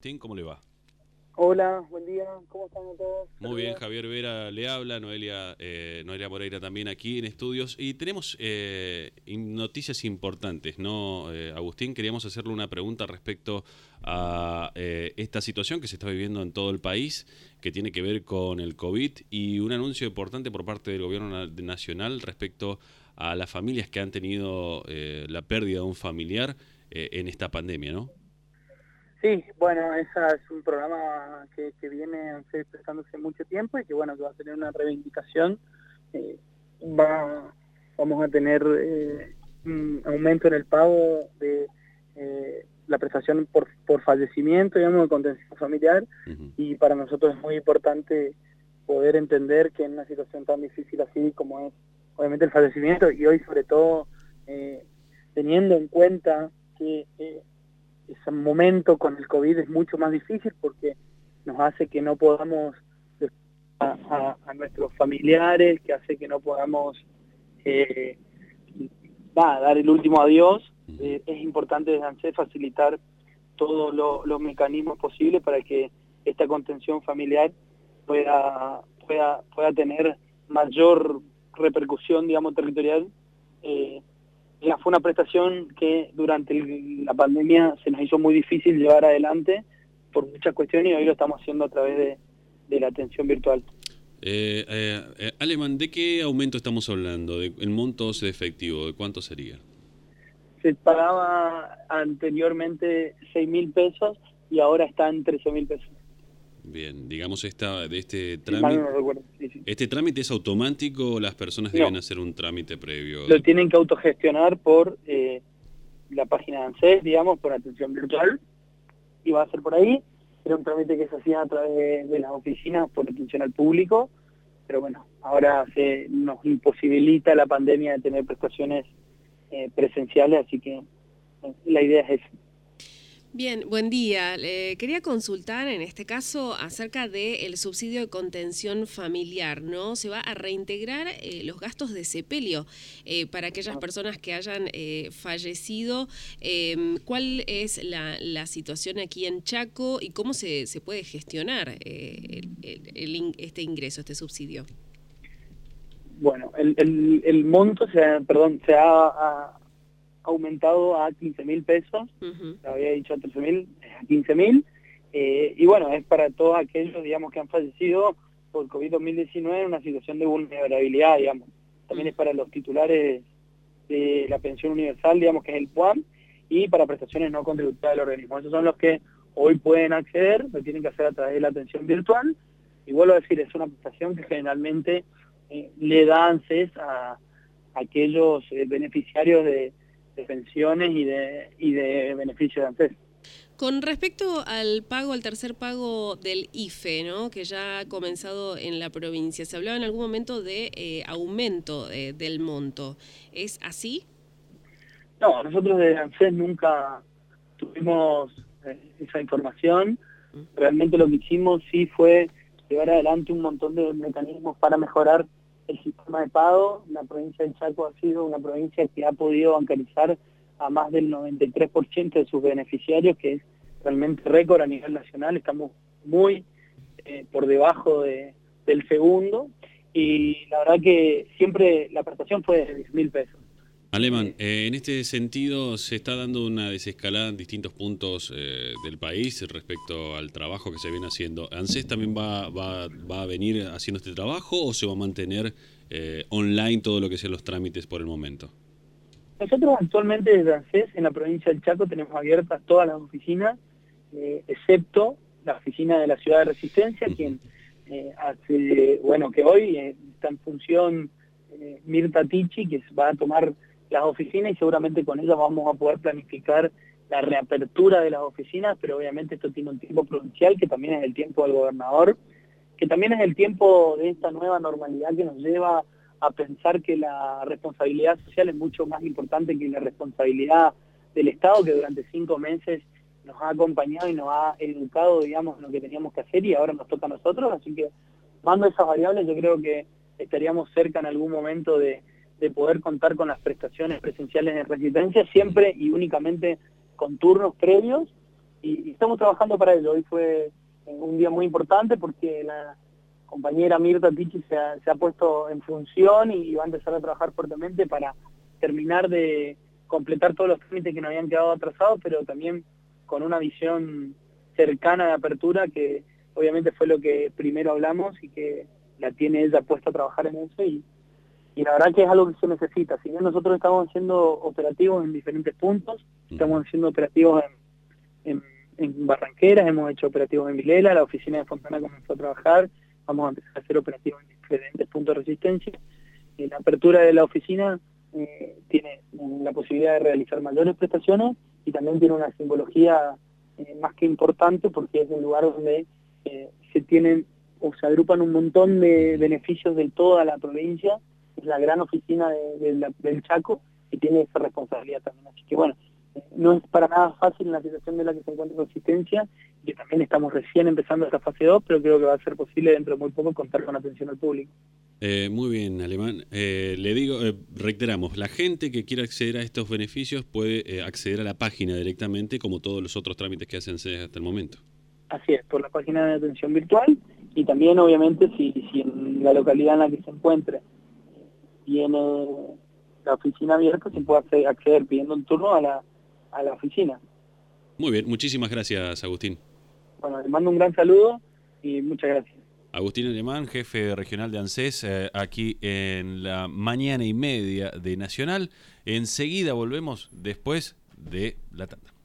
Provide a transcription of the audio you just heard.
Agustín, ¿cómo le va? Hola, buen día, ¿cómo están todos? Muy bien, Saludos. Javier Vera le habla, Noelia Moreira también aquí en estudios y tenemos noticias importantes, ¿no? Agustín, queríamos hacerle una pregunta respecto a esta situación que se está viviendo en todo el país, que tiene que ver con el COVID y un anuncio importante por parte del gobierno nacional respecto a las familias que han tenido la pérdida de un familiar en esta pandemia, ¿no? Sí, bueno, ese es un programa que viene prestándose mucho tiempo y que bueno, que va a tener una reivindicación. Eh, va, vamos a tener un aumento en el pago de la prestación por fallecimiento, digamos, de contención familiar, Ujú. y para nosotros es muy importante poder entender que en una situación tan difícil así como es obviamente el fallecimiento, y hoy sobre todo eh, teniendo en cuenta que ese momento con el COVID es mucho más difícil porque nos hace que no podamos a nuestros familiares, que hace que no podamos eh, dar el último adiós. Ujú. Es importante desde ANSES facilitar todos los mecanismos posibles para que esta contención familiar pueda tener mayor repercusión, digamos, territorial. eh, Ya fue una prestación que durante la pandemia se nos hizo muy difícil llevar adelante por muchas cuestiones, y hoy lo estamos haciendo a través de la atención virtual. Aleman, ¿de qué aumento estamos hablando? ¿El monto de efectivo? ¿De cuánto sería? Se pagaba anteriormente 6.000 pesos y ahora está en 13.000 pesos. Bien, digamos de Si mal no recuerdo. Sí, sí. ¿este trámite es automático o las personas deben No, hacer un trámite lo previo? tienen que autogestionar por la página de ANSES, digamos, por atención virtual, y va a ser por ahí. Era un trámite que se hacía a través de las oficinas por atención al público, pero bueno, ahora nos imposibilita la pandemia de tener prestaciones presenciales, así que la idea es esa. Bien, buen día. Quería consultar en este caso acerca del subsidio de contención familiar, ¿no? Se va a reintegrar los gastos de sepelio para aquellas personas que hayan fallecido. ¿Cuál es la situación aquí en Chaco y cómo se puede gestionar este ingreso, este subsidio? Bueno, el monto se ha aumentado a 15.000 pesos. Ujú. Había dicho a 13.000, a 15.000, y bueno, es para todos aquellos, digamos, que han fallecido por COVID-19 en una situación de vulnerabilidad, digamos. También es para los titulares de la pensión universal, digamos, que es el PUAM, y para prestaciones no contributivas del organismo. Esos son los que hoy pueden acceder, lo tienen que hacer a través de la atención virtual, y vuelvo a decir, es una prestación que generalmente le da ANSES a aquellos beneficiarios de pensiones y de beneficios de ANSES. Con respecto al pago, al tercer pago del IFE, ¿no? Que ya ha comenzado en la provincia, se hablaba en algún momento de aumento del monto. ¿Es así? No, nosotros de ANSES nunca tuvimos esa información. Realmente lo que hicimos sí fue llevar adelante un montón de mecanismos para mejorar el sistema de pago. La provincia de Chaco ha sido una provincia que ha podido bancarizar a más del 93% de sus beneficiarios, que es realmente récord a nivel nacional. Estamos muy por debajo del segundo, y la verdad que siempre la prestación fue de 10.000 pesos. Aleman, Eh, en este sentido se está dando una desescalada en distintos puntos del país respecto al trabajo que se viene haciendo. ¿ANSES también va a venir haciendo este trabajo o se va a mantener online todo lo que sean los trámites por el momento? Nosotros actualmente desde ANSES en la provincia del Chaco tenemos abiertas todas las oficinas, excepto la oficina de la ciudad de Resistencia, Ujú. quien bueno, que hoy está en función Mirta Tichi, que va a tomar las oficinas, y seguramente con ella vamos a poder planificar la reapertura de las oficinas, pero obviamente esto tiene un tiempo provincial, que también es el tiempo del gobernador, que también es el tiempo de esta nueva normalidad que nos lleva a pensar que la responsabilidad social es mucho más importante que la responsabilidad del Estado, que durante 5 meses nos ha acompañado y nos ha educado, digamos, en lo que teníamos que hacer, y ahora nos toca a nosotros. Así que, mando esas variables, yo creo que estaríamos cerca en algún momento de poder contar con las prestaciones presenciales de resistencia, siempre y únicamente con turnos previos, y estamos trabajando para ello. Hoy fue un día muy importante porque la compañera Mirta Ticci se ha puesto en función y va a empezar a trabajar fuertemente para terminar de completar todos los trámites que nos habían quedado atrasados, pero también con una visión cercana de apertura, que obviamente fue lo que primero hablamos y que la tiene ella puesta a trabajar en eso, y la verdad que es algo que se necesita. Si bien nosotros estamos haciendo operativos en diferentes puntos, estamos haciendo operativos en Barranqueras, hemos hecho operativos en Vilela, la oficina de Fontana comenzó a trabajar, vamos a empezar a hacer operativos en diferentes puntos de resistencia. La apertura de la oficina tiene la posibilidad de realizar mayores prestaciones y también tiene una simbología más que importante, porque es un lugar donde se tienen o se agrupan un montón de beneficios de toda la provincia. Es la gran oficina del Chaco y tiene esa responsabilidad también. Así que bueno, no es para nada fácil la situación de la que se encuentra Resistencia, que también estamos recién empezando esta fase 2, pero creo que va a ser posible dentro de muy poco contar con atención al público. Muy bien, Alemán. Le digo, reiteramos, la gente que quiera acceder a estos beneficios puede acceder a la página directamente, como todos los otros trámites que hacen hasta el momento. Así es, por la página de atención virtual, y también obviamente si en la localidad en la que se encuentre tiene la oficina abierta, se puede acceder pidiendo un turno a la oficina. Muy bien, muchísimas gracias, Agustín. Bueno, le mando un gran saludo y muchas gracias. Agustín Alemán, jefe regional de ANSES, aquí en la mañana y media de Nacional. Enseguida volvemos después de la tanda.